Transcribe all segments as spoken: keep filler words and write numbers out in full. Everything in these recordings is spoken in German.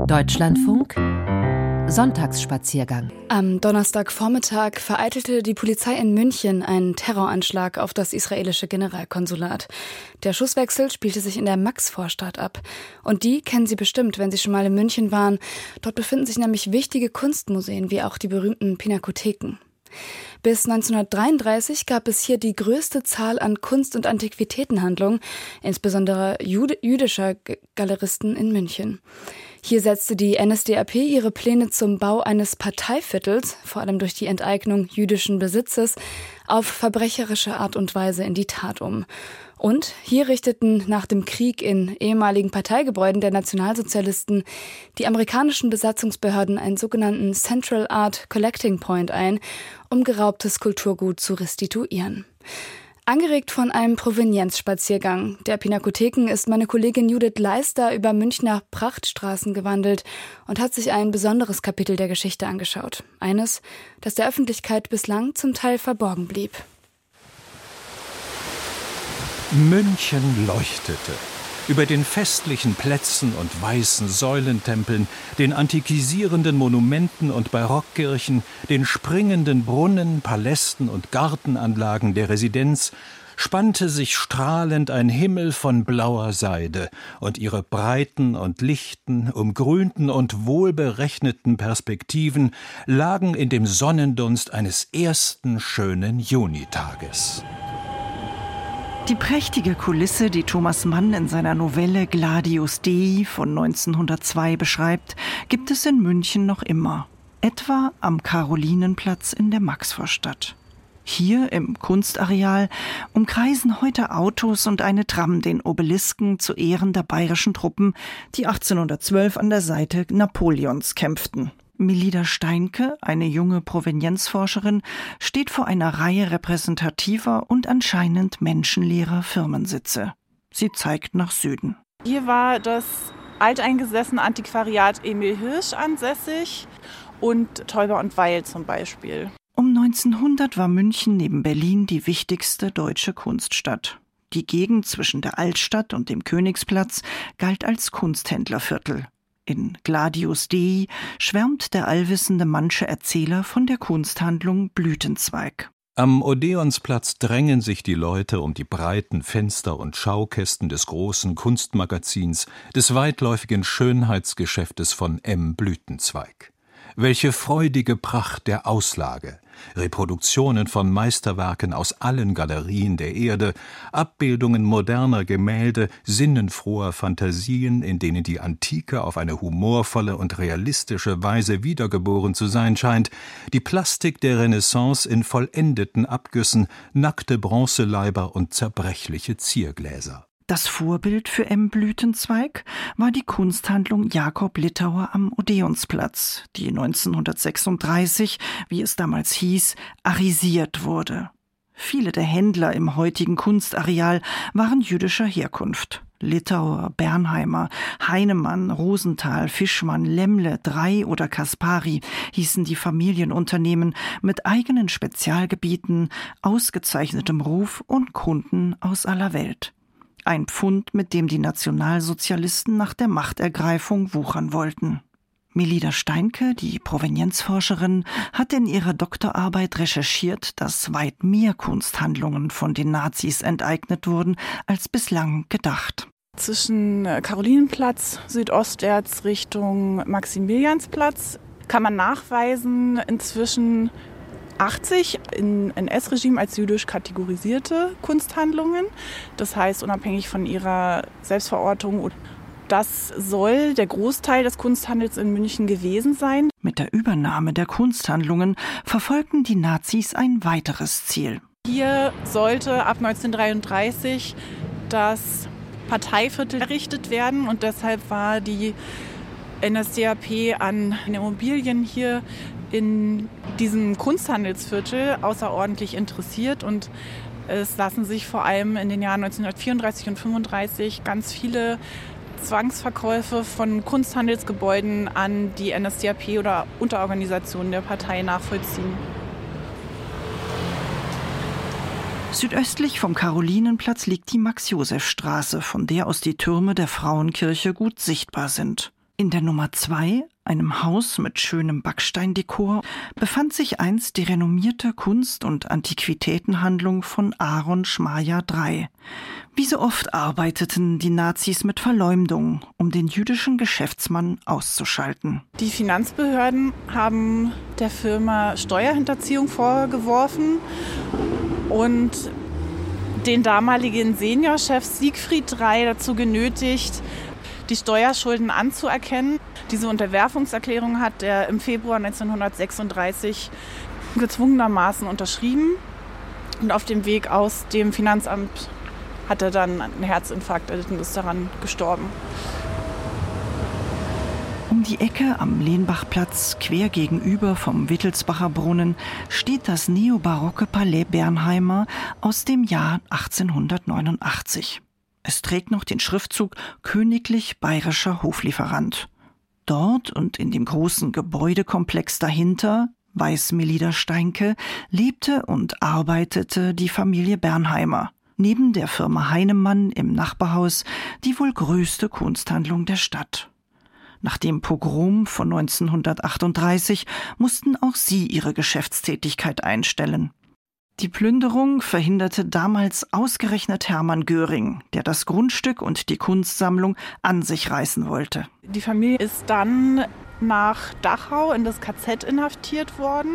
Deutschlandfunk Sonntagsspaziergang. Am Donnerstagvormittag vereitelte die Polizei in München einen Terroranschlag auf das israelische Generalkonsulat. Der Schusswechsel spielte sich in der Maxvorstadt ab. Und die kennen Sie bestimmt, wenn Sie schon mal in München waren. Dort befinden sich nämlich wichtige Kunstmuseen, wie auch die berühmten Pinakotheken. Bis neunzehnhundertdreiunddreißig gab es hier die größte Zahl an Kunst- und Antiquitätenhandlungen, insbesondere Jude- jüdischer G- Galeristen in München. Hier setzte die N S D A P ihre Pläne zum Bau eines Parteiviertels, vor allem durch die Enteignung jüdischen Besitzes, auf verbrecherische Art und Weise in die Tat um. Und hier richteten nach dem Krieg in ehemaligen Parteigebäuden der Nationalsozialisten die amerikanischen Besatzungsbehörden einen sogenannten Central Art Collecting Point ein, um geraubtes Kulturgut zu restituieren. Angeregt von einem Provenienzspaziergang der Pinakotheken ist meine Kollegin Judith Leister über Münchner Prachtstraßen gewandelt und hat sich ein besonderes Kapitel der Geschichte angeschaut. Eines, das der Öffentlichkeit bislang zum Teil verborgen blieb. München leuchtete. Über den festlichen Plätzen und weißen Säulentempeln, den antikisierenden Monumenten und Barockkirchen, den springenden Brunnen, Palästen und Gartenanlagen der Residenz spannte sich strahlend ein Himmel von blauer Seide, und ihre breiten und lichten, umgrünten und wohlberechneten Perspektiven lagen in dem Sonnendunst eines ersten schönen Junitages. Die prächtige Kulisse, die Thomas Mann in seiner Novelle Gladius Dei von neunzehnhundertzwei beschreibt, gibt es in München noch immer. Etwa am Karolinenplatz in der Maxvorstadt. Hier im Kunstareal umkreisen heute Autos und eine Tram den Obelisken zu Ehren der bayerischen Truppen, die achtzehnhundertzwölf an der Seite Napoleons kämpften. Melida Steinke, eine junge Provenienzforscherin, steht vor einer Reihe repräsentativer und anscheinend menschenleerer Firmensitze. Sie zeigt nach Süden. Hier war das alteingesessene Antiquariat Emil Hirsch ansässig und Teuber und Weil zum Beispiel. Um neunzehnhundert war München neben Berlin die wichtigste deutsche Kunststadt. Die Gegend zwischen der Altstadt und dem Königsplatz galt als Kunsthändlerviertel. In Gladius Dei schwärmt der allwissende manche Erzähler von der Kunsthandlung Blütenzweig. Am Odeonsplatz drängen sich die Leute um die breiten Fenster und Schaukästen des großen Kunstmagazins, des weitläufigen Schönheitsgeschäftes von M. Blütenzweig. Welche freudige Pracht der Auslage! Reproduktionen von Meisterwerken aus allen Galerien der Erde, Abbildungen moderner Gemälde, sinnenfroher Fantasien, in denen die Antike auf eine humorvolle und realistische Weise wiedergeboren zu sein scheint, die Plastik der Renaissance in vollendeten Abgüssen, nackte Bronzeleiber und zerbrechliche Ziergläser. Das Vorbild für M. Blütenzweig war die Kunsthandlung Jakob Littauer am Odeonsplatz, die neunzehnhundertsechsunddreißig, wie es damals hieß, arisiert wurde. Viele der Händler im heutigen Kunstareal waren jüdischer Herkunft. Littauer, Bernheimer, Heinemann, Rosenthal, Fischmann, Lemmle, Drey oder Kaspari hießen die Familienunternehmen mit eigenen Spezialgebieten, ausgezeichnetem Ruf und Kunden aus aller Welt. Ein Pfund, mit dem die Nationalsozialisten nach der Machtergreifung wuchern wollten. Melida Steinke, die Provenienzforscherin, hat in ihrer Doktorarbeit recherchiert, dass weit mehr Kunsthandlungen von den Nazis enteignet wurden, als bislang gedacht. Zwischen Karolinenplatz, südostwärts Richtung Maximiliansplatz, kann man nachweisen, inzwischen achtzig in N S-Regime als jüdisch kategorisierte Kunsthandlungen. Das heißt, unabhängig von ihrer Selbstverortung. Das soll der Großteil des Kunsthandels in München gewesen sein. Mit der Übernahme der Kunsthandlungen verfolgten die Nazis ein weiteres Ziel. Hier sollte ab neunzehnhundertdreiunddreißig das Parteiviertel errichtet werden und deshalb war die N S D A P an Immobilien hier in diesem Kunsthandelsviertel außerordentlich interessiert und es lassen sich vor allem in den Jahren neunzehnhundertvierunddreißig und fünfunddreißig ganz viele Zwangsverkäufe von Kunsthandelsgebäuden an die N S D A P oder Unterorganisationen der Partei nachvollziehen. Südöstlich vom Karolinenplatz liegt die Max-Joseph-Straße, von der aus die Türme der Frauenkirche gut sichtbar sind. In der Nummer zwei, einem Haus mit schönem Backsteindekor, befand sich einst die renommierte Kunst- und Antiquitätenhandlung von Aaron Schmaja der Dritte. Wie so oft arbeiteten die Nazis mit Verleumdung, um den jüdischen Geschäftsmann auszuschalten. Die Finanzbehörden haben der Firma Steuerhinterziehung vorgeworfen und den damaligen Seniorchef Siegfried der Dritte dazu genötigt, die Steuerschulden anzuerkennen. Diese Unterwerfungserklärung hat er im Februar neunzehnhundertsechsunddreißig gezwungenermaßen unterschrieben. Und auf dem Weg aus dem Finanzamt hat er dann einen Herzinfarkt erlitten und ist daran gestorben. Um die Ecke am Lehnbachplatz, quer gegenüber vom Wittelsbacher Brunnen, steht das neobarocke Palais Bernheimer aus dem Jahr achtzehnhundertneunundachtzig. Es trägt noch den Schriftzug Königlich Bayerischer Hoflieferant. Dort und in dem großen Gebäudekomplex dahinter, Weiß-Melida Steinke, lebte und arbeitete die Familie Bernheimer. Neben der Firma Heinemann im Nachbarhaus die wohl größte Kunsthandlung der Stadt. Nach dem Pogrom von neunzehnhundertachtunddreißig mussten auch sie ihre Geschäftstätigkeit einstellen. Die Plünderung verhinderte damals ausgerechnet Hermann Göring, der das Grundstück und die Kunstsammlung an sich reißen wollte. Die Familie ist dann nach Dachau in das K Z inhaftiert worden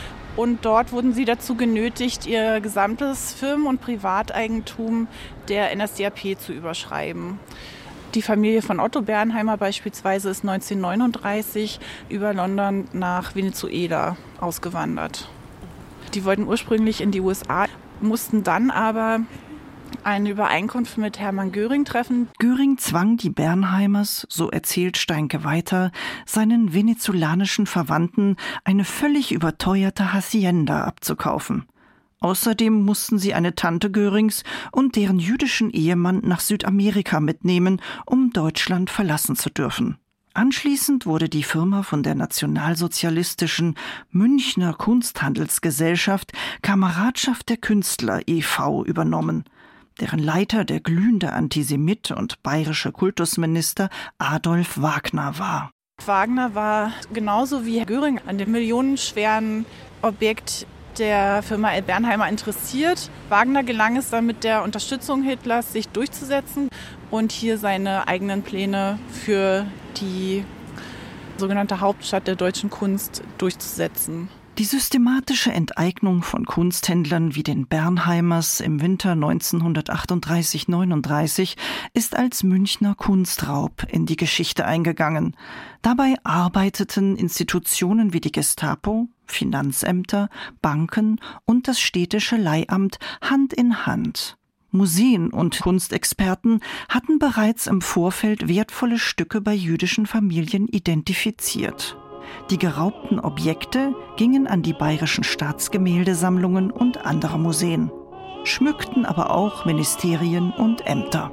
und dort wurden sie dazu genötigt, ihr gesamtes Firmen- und Privateigentum der N S D A P zu überschreiben. Die Familie von Otto Bernheimer beispielsweise ist neunzehnhundertneununddreißig über London nach Venezuela ausgewandert. Die wollten ursprünglich in die U S A, mussten dann aber eine Übereinkunft mit Hermann Göring treffen. Göring zwang die Bernheimers, so erzählt Steinke weiter, seinen venezolanischen Verwandten eine völlig überteuerte Hacienda abzukaufen. Außerdem mussten sie eine Tante Görings und deren jüdischen Ehemann nach Südamerika mitnehmen, um Deutschland verlassen zu dürfen. Anschließend wurde die Firma von der nationalsozialistischen Münchner Kunsthandelsgesellschaft Kameradschaft der Künstler e V übernommen, deren Leiter der glühende Antisemit und bayerische Kultusminister Adolf Wagner war. Wagner war genauso wie Herr Göring an dem millionenschweren Objekt der Firma L. Bernheimer interessiert. Wagner gelang es dann mit der Unterstützung Hitlers, sich durchzusetzen und hier seine eigenen Pläne für die sogenannte Hauptstadt der deutschen Kunst durchzusetzen. Die systematische Enteignung von Kunsthändlern wie den Bernheimers im Winter neunzehnhundertachtunddreißig neununddreißig ist als Münchner Kunstraub in die Geschichte eingegangen. Dabei arbeiteten Institutionen wie die Gestapo, Finanzämter, Banken und das städtische Leihamt Hand in Hand. Museen und Kunstexperten hatten bereits im Vorfeld wertvolle Stücke bei jüdischen Familien identifiziert. Die geraubten Objekte gingen an die bayerischen Staatsgemäldesammlungen und andere Museen, schmückten aber auch Ministerien und Ämter.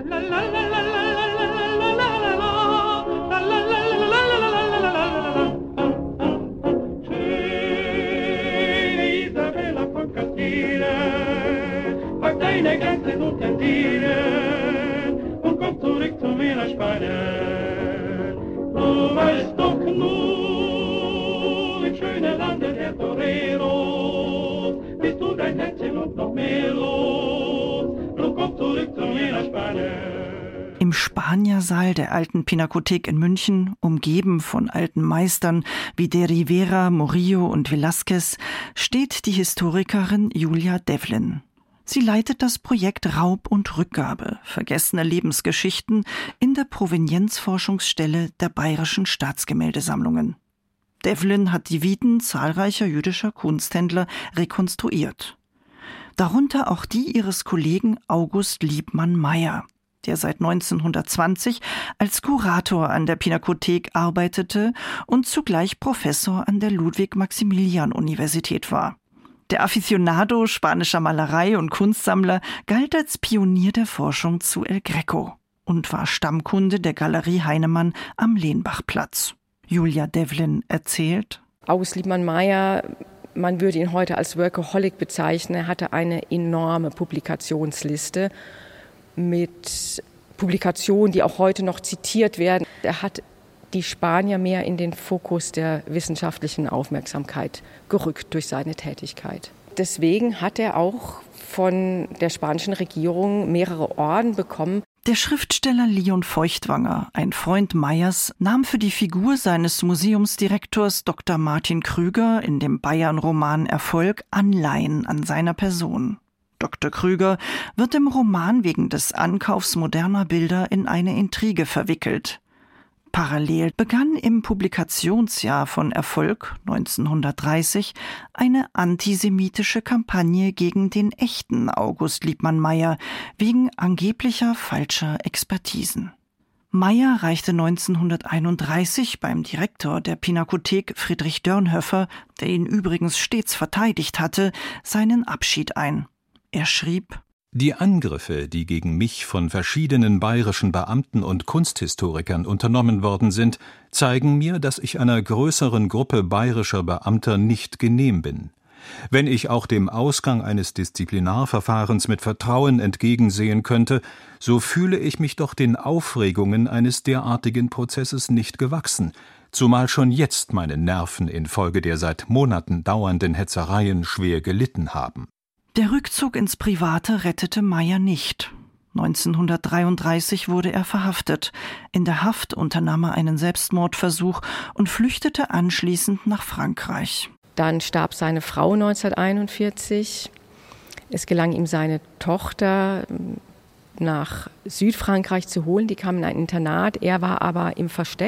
Deine Grenzen und Tentieren und komm zurück zu mir nach Spanien. Du weißt doch nur, im schönen Lande der Toreros, bist du dein Herzchen und noch mehr los. Du komm zurück zu mir nach Spanien. Im Spaniersaal der alten Pinakothek in München, umgeben von alten Meistern wie de Rivera, Murillo und Velázquez, steht die Historikerin Julia Devlin. Sie leitet das Projekt Raub und Rückgabe – Vergessene Lebensgeschichten in der Provenienzforschungsstelle der Bayerischen Staatsgemäldesammlungen. Devlin hat die Viten zahlreicher jüdischer Kunsthändler rekonstruiert. Darunter auch die ihres Kollegen August Liebmann-Meyer, der seit neunzehnhundertzwanzig als Kurator an der Pinakothek arbeitete und zugleich Professor an der Ludwig-Maximilian-Universität war. Der Aficionado spanischer Malerei und Kunstsammler galt als Pionier der Forschung zu El Greco und war Stammkunde der Galerie Heinemann am Lehnbachplatz. Julia Devlin erzählt: August Liebmann-Meyer, man würde ihn heute als Workaholic bezeichnen, er hatte eine enorme Publikationsliste mit Publikationen, die auch heute noch zitiert werden. Er hat die Spanier mehr in den Fokus der wissenschaftlichen Aufmerksamkeit gerückt durch seine Tätigkeit. Deswegen hat er auch von der spanischen Regierung mehrere Orden bekommen. Der Schriftsteller Leon Feuchtwanger, ein Freund Mayers, nahm für die Figur seines Museumsdirektors Doktor Martin Krüger in dem Bayern-Roman Erfolg Anleihen an seiner Person. Doktor Krüger wird im Roman wegen des Ankaufs moderner Bilder in eine Intrige verwickelt. Parallel begann im Publikationsjahr von Erfolg neunzehnhundertdreißig eine antisemitische Kampagne gegen den echten August Liebmann-Meyer wegen angeblicher falscher Expertisen. Meyer reichte neunzehnhunderteinunddreißig beim Direktor der Pinakothek Friedrich Dörnhöfer, der ihn übrigens stets verteidigt hatte, seinen Abschied ein. Er schrieb: Die Angriffe, die gegen mich von verschiedenen bayerischen Beamten und Kunsthistorikern unternommen worden sind, zeigen mir, dass ich einer größeren Gruppe bayerischer Beamter nicht genehm bin. Wenn ich auch dem Ausgang eines Disziplinarverfahrens mit Vertrauen entgegensehen könnte, so fühle ich mich doch den Aufregungen eines derartigen Prozesses nicht gewachsen, zumal schon jetzt meine Nerven infolge der seit Monaten dauernden Hetzereien schwer gelitten haben. Der Rückzug ins Private rettete Meyer nicht. neunzehnhundertdreiunddreißig wurde er verhaftet. In der Haft unternahm er einen Selbstmordversuch und flüchtete anschließend nach Frankreich. Dann starb seine Frau neunzehnhunderteinundvierzig. Es gelang ihm, seine Tochter nach Südfrankreich zu holen. Die kam in ein Internat. Er war aber im Versteck.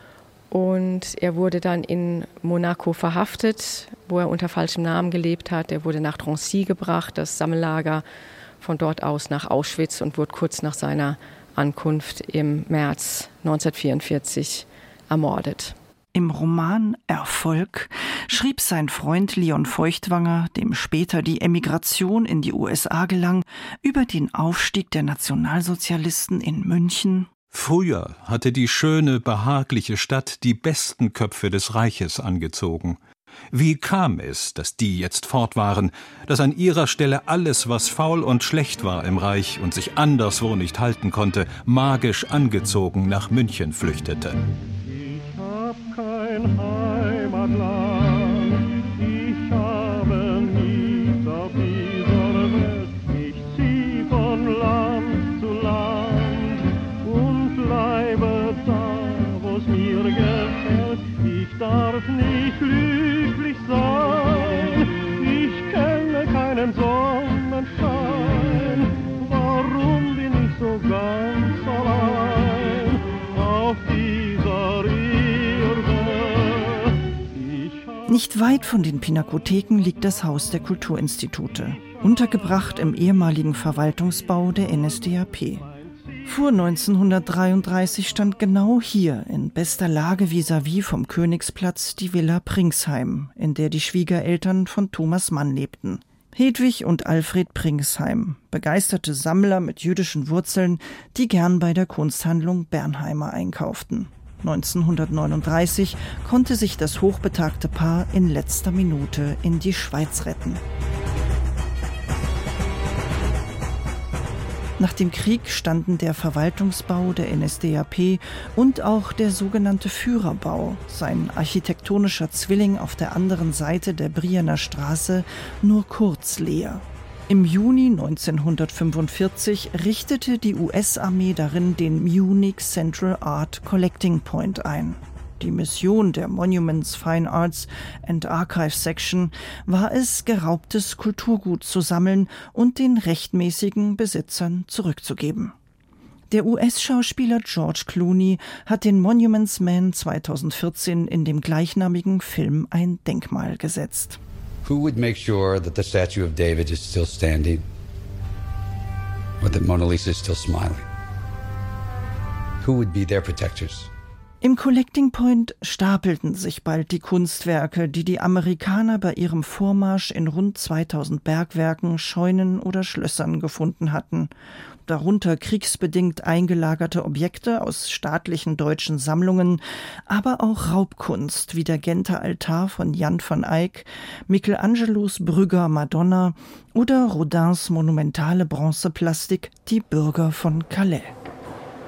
Und er wurde dann in Monaco verhaftet, wo er unter falschem Namen gelebt hat. Er wurde nach Drancy gebracht, das Sammellager, von dort aus nach Auschwitz und wurde kurz nach seiner Ankunft im März neunzehnhundertvierundvierzig ermordet. Im Roman Erfolg schrieb sein Freund Leon Feuchtwanger, dem später die Emigration in die U S A gelang, über den Aufstieg der Nationalsozialisten in München: Früher hatte die schöne, behagliche Stadt die besten Köpfe des Reiches angezogen. Wie kam es, dass die jetzt fort waren, dass an ihrer Stelle alles, was faul und schlecht war im Reich und sich anderswo nicht halten konnte, magisch angezogen nach München flüchtete? Ich hab kein Heimatland, ich habe nichts auf dieser Welt. Ich zieh von Land zu Land und bleibe da, wo's mir gefällt. Ich darf nicht glücklich sein, ich kenne keinen Sonnenschein. Warum bin ich so ganz allein auf dieser Erde? Nicht weit von den Pinakotheken liegt das Haus der Kulturinstitute, untergebracht im ehemaligen Verwaltungsbau der N S D A P. Vor neunzehnhundertdreiunddreißig stand genau hier in bester Lage vis-à-vis vom Königsplatz die Villa Pringsheim, in der die Schwiegereltern von Thomas Mann lebten. Hedwig und Alfred Pringsheim, begeisterte Sammler mit jüdischen Wurzeln, die gern bei der Kunsthandlung Bernheimer einkauften. neunzehnhundertneununddreißig konnte sich das hochbetagte Paar in letzter Minute in die Schweiz retten. Nach dem Krieg standen der Verwaltungsbau der N S D A P und auch der sogenannte Führerbau, sein architektonischer Zwilling auf der anderen Seite der Brienner Straße, nur kurz leer. Im Juni neunzehnhundertfünfundvierzig richtete die U S-Armee darin den Munich Central Art Collecting Point ein. Die Mission der Monuments, Fine Arts and Archive Section war es, geraubtes Kulturgut zu sammeln und den rechtmäßigen Besitzern zurückzugeben. Der U S-Schauspieler George Clooney hat den Monuments Man zweitausendvierzehn in dem gleichnamigen Film ein Denkmal gesetzt. Who would make sure that the statue of David is still standing? Or that Mona Lisa is still smiling? Who would be their protectors? Im Collecting Point stapelten sich bald die Kunstwerke, die die Amerikaner bei ihrem Vormarsch in rund zweitausend Bergwerken, Scheunen oder Schlössern gefunden hatten. Darunter kriegsbedingt eingelagerte Objekte aus staatlichen deutschen Sammlungen, aber auch Raubkunst wie der Genter Altar von Jan van Eyck, Michelangelos Brügger Madonna oder Rodins monumentale Bronzeplastik Die Bürger von Calais.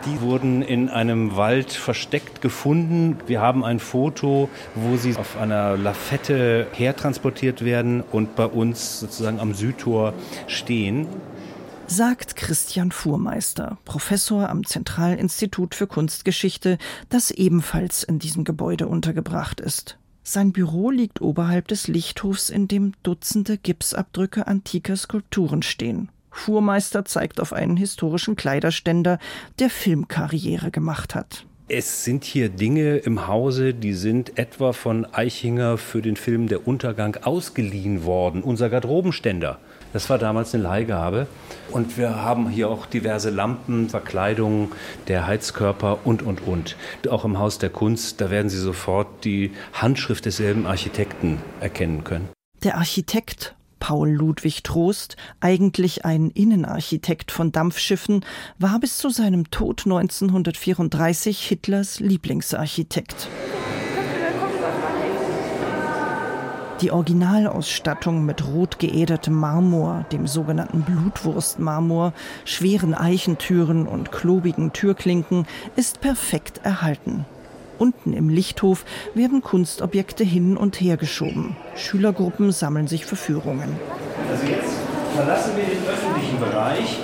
Die wurden in einem Wald versteckt gefunden. Wir haben ein Foto, wo sie auf einer Lafette hertransportiert werden und bei uns sozusagen am Südtor stehen. Sagt Christian Fuhrmeister, Professor am Zentralinstitut für Kunstgeschichte, das ebenfalls in diesem Gebäude untergebracht ist. Sein Büro liegt oberhalb des Lichthofs, in dem Dutzende Gipsabdrücke antiker Skulpturen stehen. Fuhrmeister zeigt auf einen historischen Kleiderständer, der Filmkarriere gemacht hat. Es sind hier Dinge im Hause, die sind etwa von Eichinger für den Film Der Untergang ausgeliehen worden. Unser Garderobenständer. Das war damals eine Leihgabe. Und wir haben hier auch diverse Lampen, Verkleidungen, der Heizkörper und, und, und. Auch im Haus der Kunst, da werden Sie sofort die Handschrift desselben Architekten erkennen können. Der Architekt Paul Ludwig Troost, eigentlich ein Innenarchitekt von Dampfschiffen, war bis zu seinem Tod neunzehnhundertvierunddreißig Hitlers Lieblingsarchitekt. Die Originalausstattung mit rot geädertem Marmor, dem sogenannten Blutwurstmarmor, schweren Eichentüren und klobigen Türklinken ist perfekt erhalten. Unten im Lichthof werden Kunstobjekte hin und her geschoben. Schülergruppen sammeln sich für Führungen. Also jetzt verlassen wir den öffentlichen Bereich.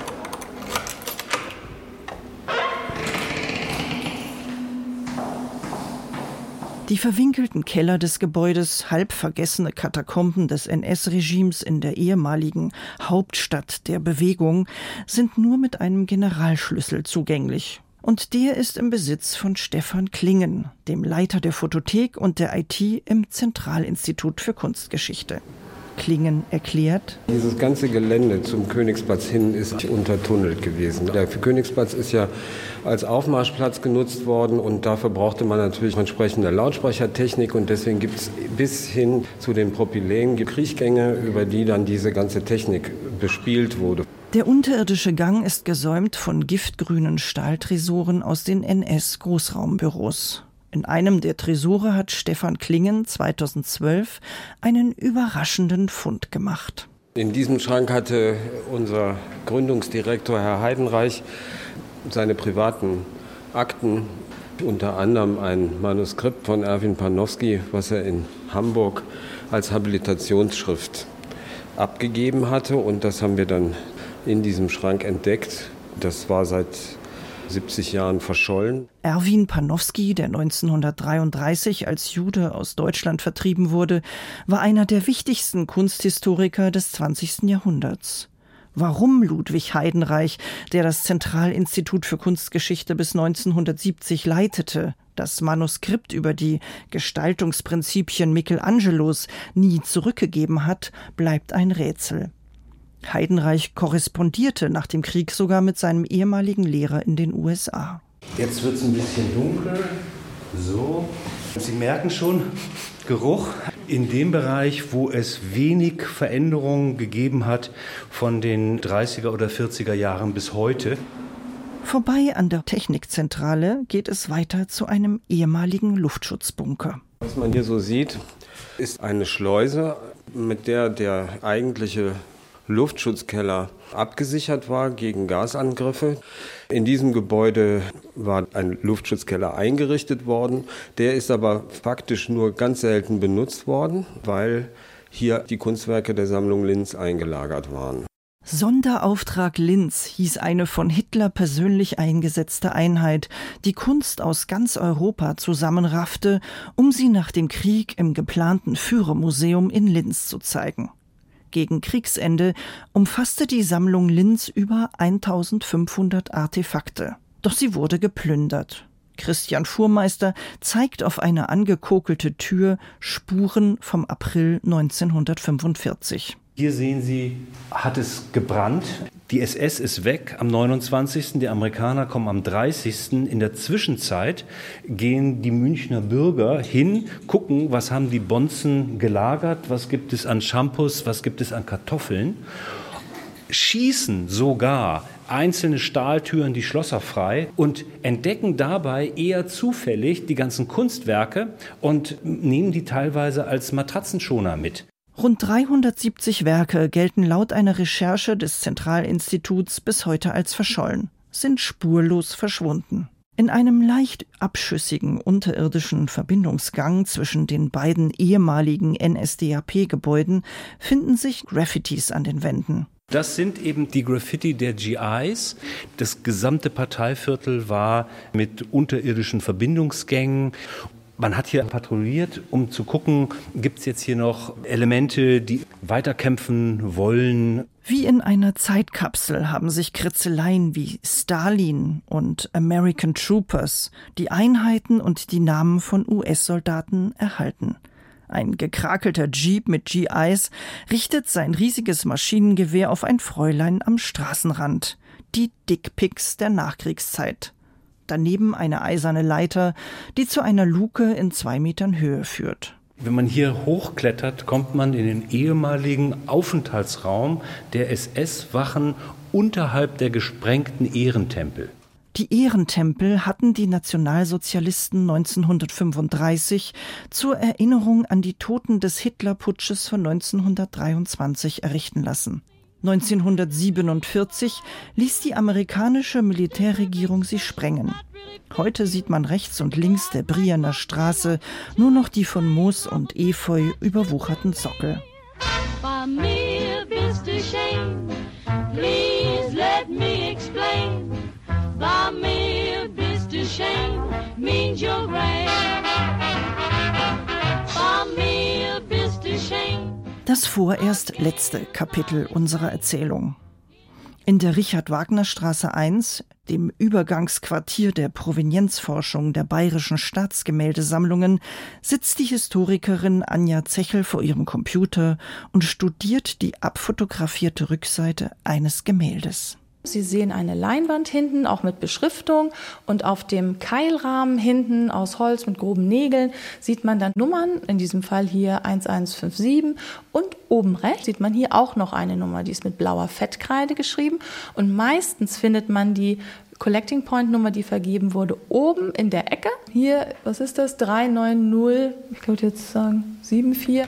Die verwinkelten Keller des Gebäudes, halb vergessene Katakomben des N S-Regimes in der ehemaligen Hauptstadt der Bewegung, sind nur mit einem Generalschlüssel zugänglich. Und der ist im Besitz von Stefan Klingen, dem Leiter der Fotothek und der I T im Zentralinstitut für Kunstgeschichte. Klingen erklärt: Dieses ganze Gelände zum Königsplatz hin ist untertunnelt gewesen. Der Königsplatz ist ja als Aufmarschplatz genutzt worden und dafür brauchte man natürlich entsprechende Lautsprechertechnik und deswegen gibt es bis hin zu den Propyläen Kriechgänge, über die dann diese ganze Technik bespielt wurde. Der unterirdische Gang ist gesäumt von giftgrünen Stahltresoren aus den N S-Großraumbüros. In einem der Tresore hat Stefan Klingen zweitausendzwölf einen überraschenden Fund gemacht. In diesem Schrank hatte unser Gründungsdirektor Herr Heidenreich seine privaten Akten, unter anderem ein Manuskript von Erwin Panofsky, was er in Hamburg als Habilitationsschrift abgegeben hatte. Und das haben wir dann in diesem Schrank entdeckt. Das war seit siebzig Jahren verschollen. Erwin Panofsky, der neunzehnhundertdreiunddreißig als Jude aus Deutschland vertrieben wurde, war einer der wichtigsten Kunsthistoriker des zwanzigsten Jahrhunderts. Warum Ludwig Heidenreich, der das Zentralinstitut für Kunstgeschichte bis neunzehnhundertsiebzig leitete, das Manuskript über die Gestaltungsprinzipien Michelangelos nie zurückgegeben hat, bleibt ein Rätsel. Heidenreich korrespondierte nach dem Krieg sogar mit seinem ehemaligen Lehrer in den U S A. Jetzt wird es ein bisschen dunkel. So. Sie merken schon, Geruch in dem Bereich, wo es wenig Veränderungen gegeben hat von den dreißiger oder vierziger Jahren bis heute. Vorbei an der Technikzentrale geht es weiter zu einem ehemaligen Luftschutzbunker. Was man hier so sieht, ist eine Schleuse, mit der der eigentliche Luftschutzkeller abgesichert war gegen Gasangriffe. In diesem Gebäude war ein Luftschutzkeller eingerichtet worden. Der ist aber faktisch nur ganz selten benutzt worden, weil hier die Kunstwerke der Sammlung Linz eingelagert waren. Sonderauftrag Linz hieß eine von Hitler persönlich eingesetzte Einheit, die Kunst aus ganz Europa zusammenraffte, um sie nach dem Krieg im geplanten Führermuseum in Linz zu zeigen. Gegen Kriegsende umfasste die Sammlung Linz über eintausendfünfhundert Artefakte. Doch sie wurde geplündert. Christian Fuhrmeister zeigt auf eine angekokelte Tür Spuren vom April neunzehnhundertfünfundvierzig. Hier sehen Sie, hat es gebrannt. Die S S ist weg am neunundzwanzigsten Die Amerikaner kommen am dreißigsten In der Zwischenzeit gehen die Münchner Bürger hin, gucken, was haben die Bonzen gelagert, was gibt es an Shampoos, was gibt es an Kartoffeln, schießen sogar einzelne Stahltüren die Schlosser frei und entdecken dabei eher zufällig die ganzen Kunstwerke und nehmen die teilweise als Matratzenschoner mit. Rund dreihundertsiebzig Werke gelten laut einer Recherche des Zentralinstituts bis heute als verschollen. sind spurlos verschwunden. In einem leicht abschüssigen unterirdischen Verbindungsgang zwischen den beiden ehemaligen N S D A P-Gebäuden finden sich Graffitis an den Wänden. Das sind eben die Graffiti der G Is. Das gesamte Parteiviertel war mit unterirdischen Verbindungsgängen. Man hat hier patrouilliert, um zu gucken, gibt es jetzt hier noch Elemente, die weiterkämpfen wollen. Wie in einer Zeitkapsel haben sich Kritzeleien wie Stalin und American Troopers, die Einheiten und die Namen von U S-Soldaten erhalten. Ein gekrakelter Jeep mit G Is richtet sein riesiges Maschinengewehr auf ein Fräulein am Straßenrand. Die Dickpics der Nachkriegszeit. Daneben eine eiserne Leiter, die zu einer Luke in zwei Metern Höhe führt. Wenn man hier hochklettert, kommt man in den ehemaligen Aufenthaltsraum der S S-Wachen unterhalb der gesprengten Ehrentempel. Die Ehrentempel hatten die Nationalsozialisten neunzehnhundertfünfunddreißig zur Erinnerung an die Toten des Hitlerputsches von neunzehnhundertdreiundzwanzig errichten lassen. neunzehnhundertsiebenundvierzig ließ die amerikanische Militärregierung sie sprengen. Heute sieht man rechts und links der Brienner Straße nur noch die von Moos und Efeu überwucherten Sockel. Bei mir bist du schön, please let me explain. Bei mir bist du schön, means you're great. Bei mir bist du schön. Das vorerst letzte Kapitel unserer Erzählung. In der Richard-Wagner-Straße eins, dem Übergangsquartier der Provenienzforschung der Bayerischen Staatsgemäldesammlungen, sitzt die Historikerin Anja Zechel vor ihrem Computer und studiert die abfotografierte Rückseite eines Gemäldes. Sie sehen eine Leinwand hinten, auch mit Beschriftung, und auf dem Keilrahmen hinten aus Holz mit groben Nägeln sieht man dann Nummern, in diesem Fall hier eins eins fünf sieben, und oben rechts sieht man hier auch noch eine Nummer, die ist mit blauer Fettkreide geschrieben, und meistens findet man die Collecting Point Nummer, die vergeben wurde, oben in der Ecke. Hier, was ist das? drei neun null, ich würde jetzt sagen sieben vier.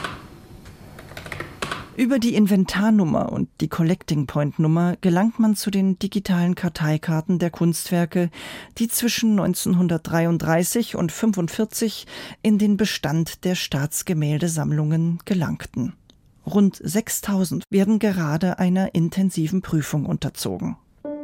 Über die Inventarnummer und die Collecting Point Nummer gelangt man zu den digitalen Karteikarten der Kunstwerke, die zwischen neunzehnhundertdreiunddreißig und fünfundvierzig in den Bestand der Staatsgemäldesammlungen gelangten. Rund sechstausend werden gerade einer intensiven Prüfung unterzogen.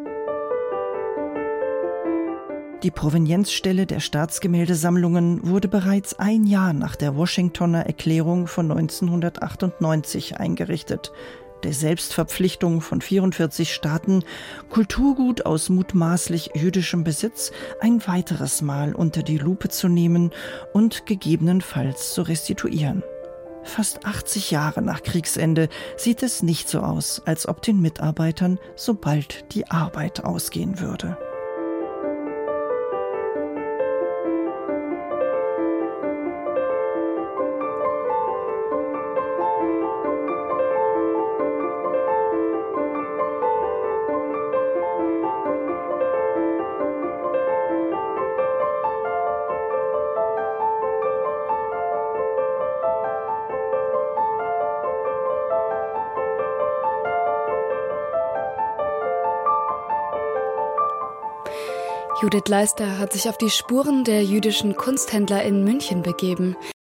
Die Provenienzstelle der Staatsgemäldesammlungen wurde bereits ein Jahr nach der Washingtoner Erklärung von neunzehnhundertachtundneunzig eingerichtet, der Selbstverpflichtung von vierundvierzig Staaten, Kulturgut aus mutmaßlich jüdischem Besitz ein weiteres Mal unter die Lupe zu nehmen und gegebenenfalls zu restituieren. Fast achtzig Jahre nach Kriegsende sieht es nicht so aus, als ob den Mitarbeitern so bald die Arbeit ausgehen würde. Judith Leister hat sich auf die Spuren der jüdischen Kunsthändler in München begeben.